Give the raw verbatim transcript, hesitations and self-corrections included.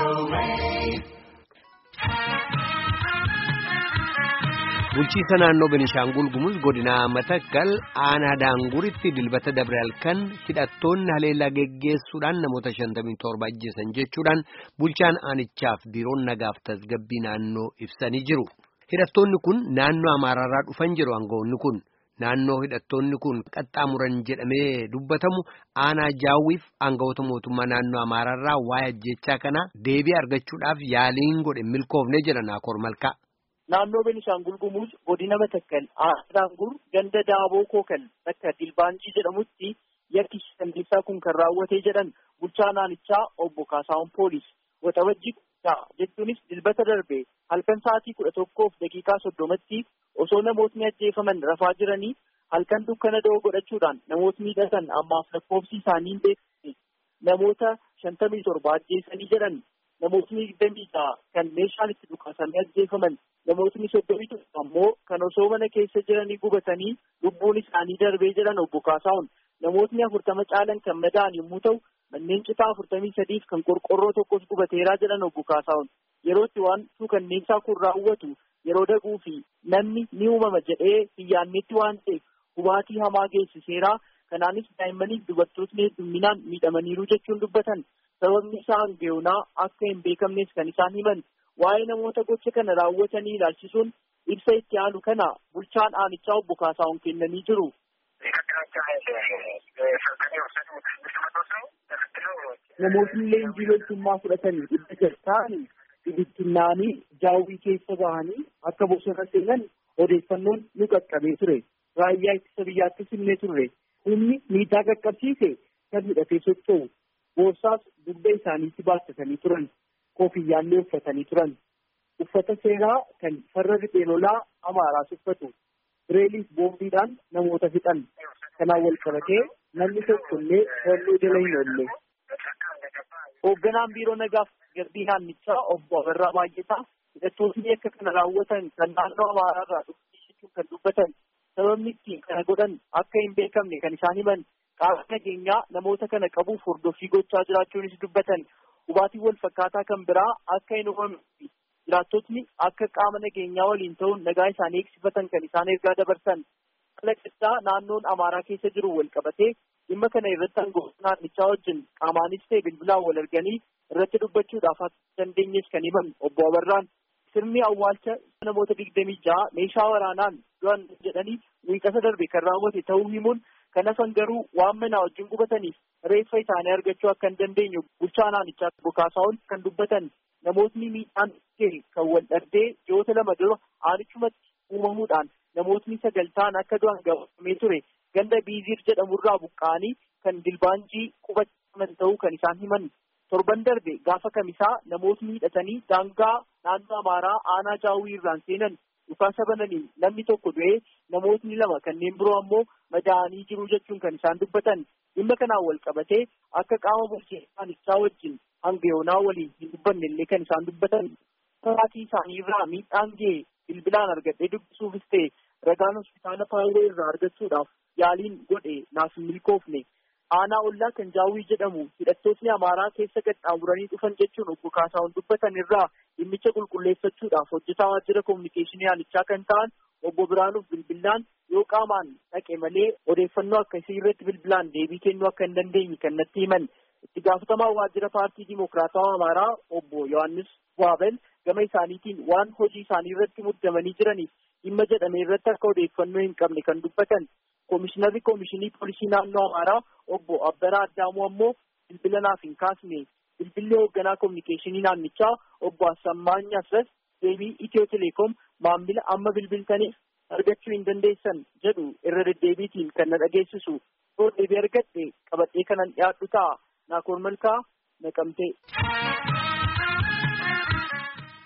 Bulchiisa naannoo Beenishaangul Gumuz godina Matakkal aanaa Daanguritti dilbata dabre halkan hidhattoonni haleellaa geggeessuudhaan namoota shantamii torba ajjeesan jechuudhaan bulchaan aanichaaf biiroon nagaaf tasgabbii naannoo ibsanii jiru. Hidhattoonni kun naannoo Amaaraarraa dhufan jiru aangawoonni kun. Naannoo hidhattoonni kun qaxxaamuran jedhamee dubbatamu aanaa Jaawwiif aangawoota mootummaa naannoo Amaaraarraa waa'ee ajjechaa kana deebii argachuudhaaf yaaliin godhe milkoofne jedha Naakoor Malkaa. Naannoo Beenishaangul Gumuz godina Matakkal aanaa Daangur ganda Daaboo Kookal bakka Dilbaanjii jedhamutti yakki shantamii kun kan raawwatee jedhan bulchaa naannichaa obbo Kaasaawwan Poolis waxabajjii jechuunis dilbata darbe halkan sa'aatii kudha tokkoof daqiiqaa soddomatti osoo namootni ajjeefaman rafaa jiranii halkan dukkana da'oo godhachuudhaan namootni hidhatan ammaaf lakkoofsi isaanii hin beekamne namoota shantamii torba ajjeesanii jedhan. Namootni digdamii kan meeshaan itti dhukaasanii ajjeefaman namootni soddomii tokko ammoo kan osoo mana keessa jiranii gubatanii lubbuun isaanii darbee jedhan obbo Kaasaawwan. Namootni afurtama caalan kan madaa'an yommuu ta'u manneen citaa afurtamii sadiif kan qorqorroo tokkos gubateeraa jedhan obbo Kaasaawwan. Yerootti waan suukanneessaa kun raawwatu yeroo daguu fi namni ni uumama jedhee hiyyaanneetti waan ta'eef hubaatii hamaa geessiseeraa. Kanaanis daa'immaniif dubartootni hedduminaan miidhamaniiru jechuun dubbatan. Sababni isaa hangeewunaa akka hin beekamnes kan isaan himan. Waa'ee namoota gocha kana raawwatanii ilaalchisuun ibsa itti aanu kana bulchaan aanichaa obbo Kaasaawwan kennanii jiru. Namootni leenjii loltummaa fudhatanii dhibba jaha ta'anii dhibittinnaanii jaawwii keessa bahanii akka bosona seenan odeeffannoon nu qaqqabee ture. Raayyaa ittisa biyyaattis himnee turre. Humni miidhaa qaqqabsiise kan hidhatee socho'u boorsaas dugda isaaniitti baattatanii turan kofiyyaallee uffatanii turan uffata seeraa kan farra riphee lolaa Amaaraas uffatu bireeliif boombiidhaan namoota fixan kanaan wal qabatee namni tokkollee to'annoo jala hin oolle. Hoogganaan biiroo nagaaf tasgabbii naannichaa obbo Abarraa Baay'ataa hidhattoonni akka kana raawwatan kan naannoo Amaaraarraa dhufanii kan dubbatan. Sababni ittiin kana godhan akka hin beekamne kan isaan himan qaama nageenyaa namoota kana qabuuf hordoffii gochaa jiraachuunis dubbatan. Hubaatiin wal fakkaataa kan biraa akka hin uumamne jiraattotni akka qaama nageenyaa waliin ta'uun nagaa isaanii eegsifatan kan isaan ergaa dabarsan. Kalaqaddaa naannoon Amaaraa keessa jiru wal qabatee dhimma kana irratti aangawoota naannichaa wajjin qaamaanis ta'e bilbilaan wal arganii irratti dubbachuudhaaf akka dandeenyes kan himan obbo Abarraan. Sirni awwaalcha namoota digdamii jaha meeshaa waraanaan du'an jedhanii wiiqasa darbe kan raawwate ta'uu himuun kan hafan garuu waan manaa wajjin gubataniif reeffa isaanii argachuu akka hin dandeenye bulchaa naannichaa obbo Kaasaawwan kan dubbatan. Namootni miidhaan kan wal dhabdee ji'oota lama dura aanichumatti uumamuudhaan namootni sagal ta'an akka du'an gabaafamee ture ganda Biiziir jedhamurraa buqqa'anii kan Dilbaanjii qubataman ta'uu kan isaan himan. Torban darbe gaafa kamisaa namootni hidhatanii daangaa naannoo Amaaraa aanaa Jaawwii irraan seenan dhukaasa bananiin namni tokko du'ee namootni lama kanneen biroo ammoo madaa'anii jiru jechuun kan isaan dubbatan. Dhimma kanaan wal qabatee akka qaama bulchiinsa aanichaa wajjin hangayoonaa waliin hin dubbanne illee kan isaan dubbatan. Maatii isaanii irraa miidhaan ga'e bilbilaan argadhee dubbisuufis ta'e ragaan hospitaala Paayiroo irraa argachuudhaaf yaaliin godhe naaf hin milkoofne. Aanaa ollaa kan Jaawwii jedhamu hidhattootni Amaaraa keessa qaxxaamuranii dhufan jechuun obbo Kaasaawwan dubbatan irraa dhimmicha qulqulleeffachuudhaaf hojjetaa waajjira kominikeeshinii aanichaa kan ta'an obbo Biraanuuf bilbilaan yoo qaamaan dhaqe malee odeeffannoo akkasii irratti bilbilaan deebii kennuu akka hin dandeenye kan natti himan. Itti gaafatamaa waajjira paartii Dimokiraatawaa Amaaraa obbo Yohaannis Waabel gama isaaniitiin waan hojii isaanii irratti muddamanii jiraniif dhimma jedhame irratti akka odeeffannoo hin qabne kan dubbatan. Koomishinarri Koomishinii Poolisii Naannoo Amaaraa obbo Abbaraa Addaamuu ammoo bilbila naaf hin kaasne. Bilbilli hoogganaa kominikeeshinii naannichaa obbo Assammaany Asras deebii Itiyoo Teleekoom maamila amma bilbiltaniif argachuu hin dandeessan jedhu irra deddeebiitiin kan na dhageessisu. Yoo deebii argadhe qabadhee kanan dhiyaadhu ta'a. Naakoor Malkaa Naqamtee.